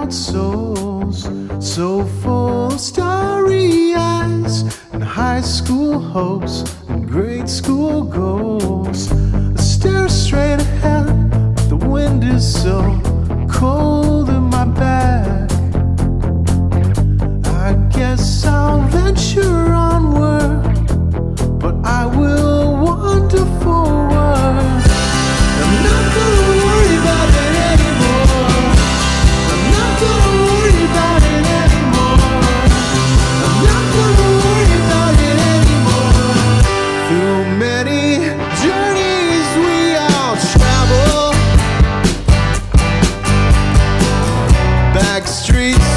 proud souls, so full of starry eyes, and high school hopes and grade school goals. I stare straight ahead, but the wind is so cold in my back. I guess I'll venture onward, but I will wander forward. I'm not gonna worry about it anymore. I'm not gonna worry about it anymore. I'm not gonna worry about it anymore. Through many journeys we all travel, back streets